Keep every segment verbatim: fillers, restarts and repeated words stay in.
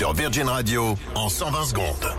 sur Virgin Radio en cent vingt secondes.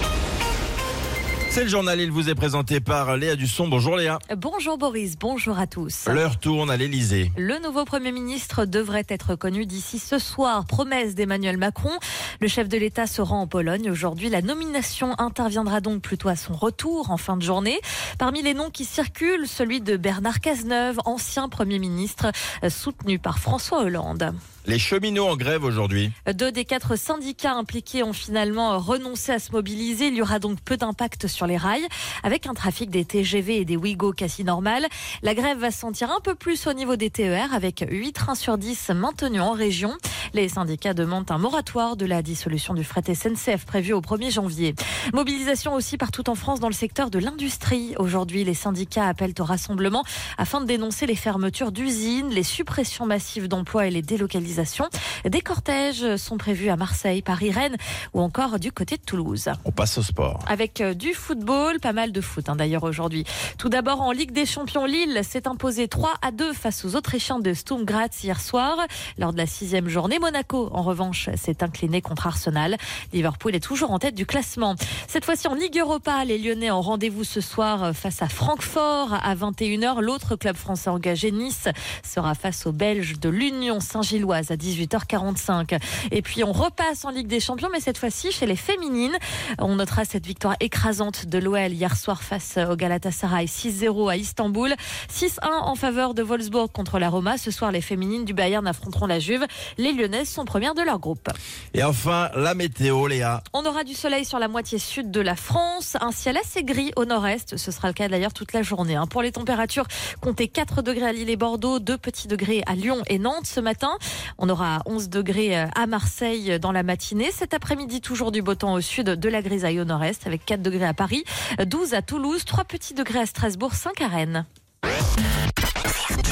C'est le journal, il vous est présenté par Léa Dusson. Bonjour Léa. Bonjour Boris, bonjour à tous. L'heure tourne à l'Elysée. Le nouveau Premier ministre devrait être connu d'ici ce soir. Promesse d'Emmanuel Macron. Le chef de l'État se rend en Pologne aujourd'hui. La nomination interviendra donc plutôt à son retour en fin de journée. Parmi les noms qui circulent, celui de Bernard Cazeneuve, ancien Premier ministre, soutenu par François Hollande. Les cheminots en grève aujourd'hui. Deux des quatre syndicats impliqués ont finalement renoncé à se mobiliser. Il y aura donc peu d'impact sur les rails, avec un trafic des T G V et des Ouigo quasi normal. La grève va se sentir un peu plus au niveau des T E R, avec huit trains sur dix maintenus en région. Les syndicats demandent un moratoire de la dissolution du fret S N C F prévu au premier janvier. Mobilisation aussi partout en France dans le secteur de l'industrie. Aujourd'hui, les syndicats appellent au rassemblement afin de dénoncer les fermetures d'usines, les suppressions massives d'emplois et les délocalisations. Des cortèges sont prévus à Marseille, Paris, Rennes ou encore du côté de Toulouse. On passe au sport. Avec du football, pas mal de foot hein, d'ailleurs aujourd'hui. Tout d'abord en Ligue des Champions, Lille s'est imposé trois à deux face aux Autrichiens de Sturm Graz hier soir. Lors de la sixième journée, Monaco en revanche s'est incliné contre Arsenal. Liverpool est toujours en tête du classement. Cette fois-ci en Ligue Europa, les Lyonnais ont rendez-vous ce soir face à Francfort à vingt et une heures. L'autre club français engagé, Nice, sera face aux Belges de l'Union Saint-Gilloise à dix-huit heures quarante-cinq. Et puis on repasse en Ligue des Champions, mais cette fois-ci chez les féminines. On notera cette victoire écrasante de l'O L hier soir face au Galatasaray, six zéro à Istanbul, six un en faveur de Wolfsburg contre la Roma. Ce soir, les féminines du Bayern affronteront la Juve. Les Lyonnaises sont premières de leur groupe. Et enfin, la météo, Léa. On aura du soleil sur la moitié sud de la France, un ciel assez gris au nord-est. Ce sera le cas d'ailleurs toute la journée. Pour les températures, comptez quatre degrés à Lille et Bordeaux, deux petits degrés à Lyon et Nantes ce matin. On aura onze degrés à Marseille dans la matinée. Cet après-midi, toujours du beau temps au sud, de la grisaille au nord-est avec quatre degrés à Paris, douze à Toulouse, trois petits degrés à Strasbourg, cinq à Rennes.